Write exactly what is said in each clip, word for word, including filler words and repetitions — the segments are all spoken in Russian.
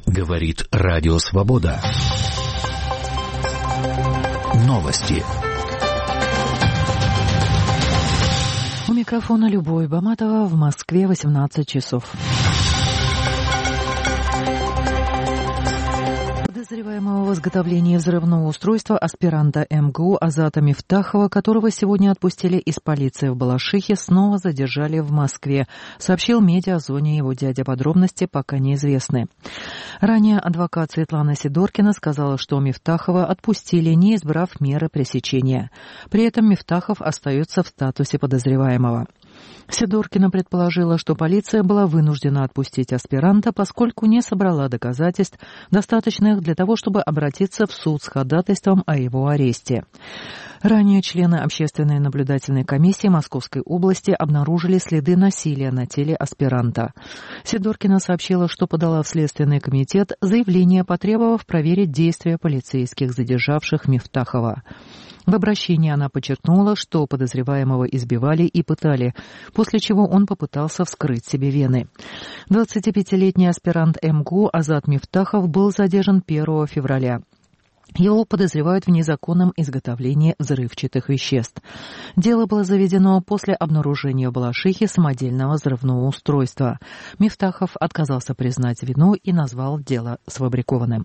Говорит Радио Свобода. Новости. У микрофона Любовь Баматова, в Москве восемнадцать часов. Подозреваемого в изготовлении взрывного устройства аспиранта эм гэ у Азата Мифтахова, которого сегодня отпустили из полиции в Балашихе, снова задержали в Москве, сообщил Медиазоне его дядя. Подробности пока неизвестны. Ранее адвокат Светлана Сидоркина сказала, что Мифтахова отпустили, не избрав меры пресечения. При этом Мифтахов остается в статусе подозреваемого. Сидоркина предположила, что полиция была вынуждена отпустить аспиранта, поскольку не собрала доказательств, достаточных для того, чтобы обратиться в суд с ходатайством о его аресте. Ранее члены Общественной наблюдательной комиссии Московской области обнаружили следы насилия на теле аспиранта. Сидоркина сообщила, что подала в Следственный комитет заявление, потребовав проверить действия полицейских, задержавших Мифтахова. В обращении она подчеркнула, что подозреваемого избивали и пытали, после чего он попытался вскрыть себе вены. двадцатипятилетний аспирант эм гэ у Азат Мифтахов был задержан первого февраля. Его подозревают в незаконном изготовлении взрывчатых веществ. Дело было заведено после обнаружения в Балашихе самодельного взрывного устройства. Мифтахов отказался признать вину и назвал дело сфабрикованным.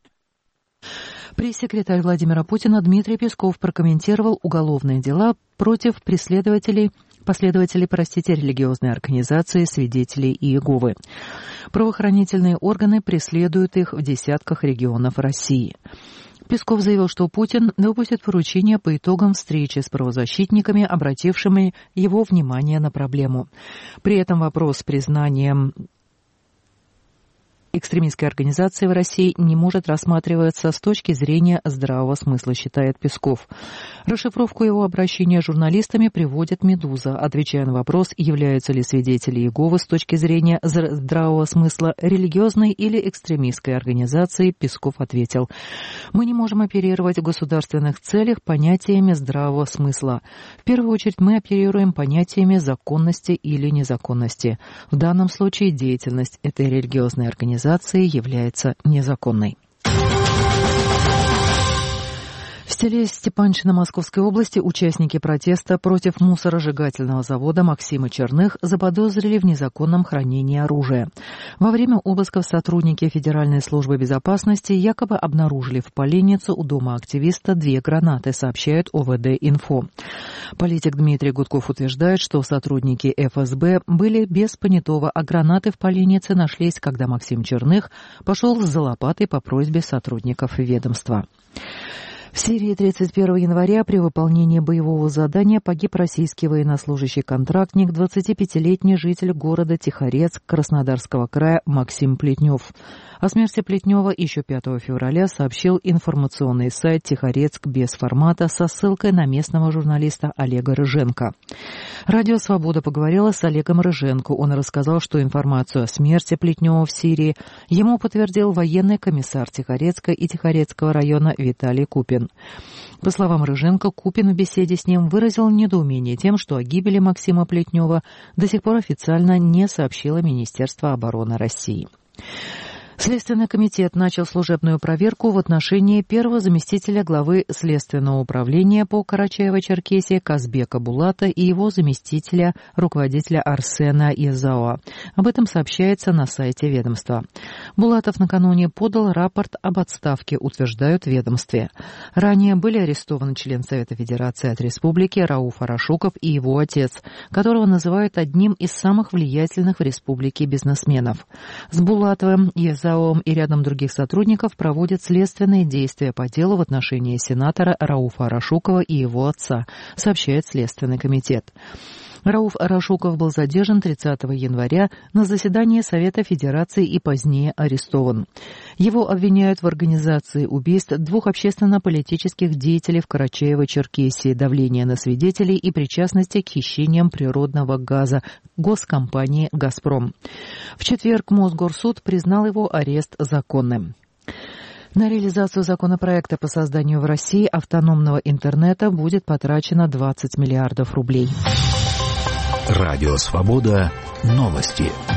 Пресс-секретарь Владимира Путина Дмитрий Песков прокомментировал уголовные дела против преследователей, последователей, простите, религиозной организации «Свидетелей Иеговы». Правоохранительные органы преследуют их в десятках регионов России. Песков заявил, что Путин выпустит поручение по итогам встречи с правозащитниками, обратившими его внимание на проблему. При этом вопрос с признанием экстремистской организации в России не может рассматриваться с точки зрения здравого смысла, считает Песков. Расшифровку его обращения с журналистами приводит «Медуза». Отвечая на вопрос, являются ли свидетели Иеговы с точки зрения здравого смысла религиозной или экстремистской организацией, Песков ответил: «Мы не можем оперировать в государственных целях понятиями здравого смысла. В первую очередь мы оперируем понятиями законности или незаконности. В данном случае деятельность этой религиозной организации является незаконной». В селе Степанчино Московской области участники протеста против мусоросжигательного завода Максима Черных заподозрили в незаконном хранении оружия. Во время обысков сотрудники Федеральной службы безопасности якобы обнаружили в поленнице у дома активиста две гранаты, сообщает о вэ дэ-инфо. Политик Дмитрий Гудков утверждает, что сотрудники эф эс бэ были без понятого, а гранаты в поленнице нашлись, когда Максим Черных пошел за лопатой по просьбе сотрудников ведомства. В Сирии тридцать первого января при выполнении боевого задания погиб российский военнослужащий-контрактник, двадцатипятилетний житель города Тихорецк Краснодарского края Максим Плетнев. О смерти Плетнева еще пятого февраля сообщил информационный сайт «Тихорецк без формата» со ссылкой на местного журналиста Олега Рыженко. Радио «Свобода» поговорила с Олегом Рыженко. Он рассказал, что информацию о смерти Плетнева в Сирии ему подтвердил военный комиссар Тихорецка и Тихорецкого района Виталий Купин. По словам Рыженко, Купин в беседе с ним выразил недоумение тем, что о гибели Максима Плетнева до сих пор официально не сообщило Министерство обороны России. Следственный комитет начал служебную проверку в отношении первого заместителя главы Следственного управления по Карачаево-Черкесии Казбека Булата и его заместителя, руководителя Арсена Езауа. Об этом сообщается на сайте ведомства. Булатов накануне подал рапорт об отставке, утверждают в ведомстве. Ранее были арестованы член Совета Федерации от Республики Рауф Арашуков и его отец, которого называют одним из самых влиятельных в республике бизнесменов. С Булатовым, Езауа и рядом других сотрудников проводят следственные действия по делу в отношении сенатора Рауфа Арашукова и его отца, сообщает Следственный комитет. Рауф Арашуков был задержан тридцатого января на заседании Совета Федерации и позднее арестован. Его обвиняют в организации убийств двух общественно-политических деятелей в Карачаево-Черкесии, давления на свидетелей и причастности к хищениям природного газа госкомпании «Газпром». В четверг Мосгорсуд признал его арест законным. На реализацию законопроекта по созданию в России автономного интернета будет потрачено двадцать миллиардов рублей. Радио «Свобода». Новости.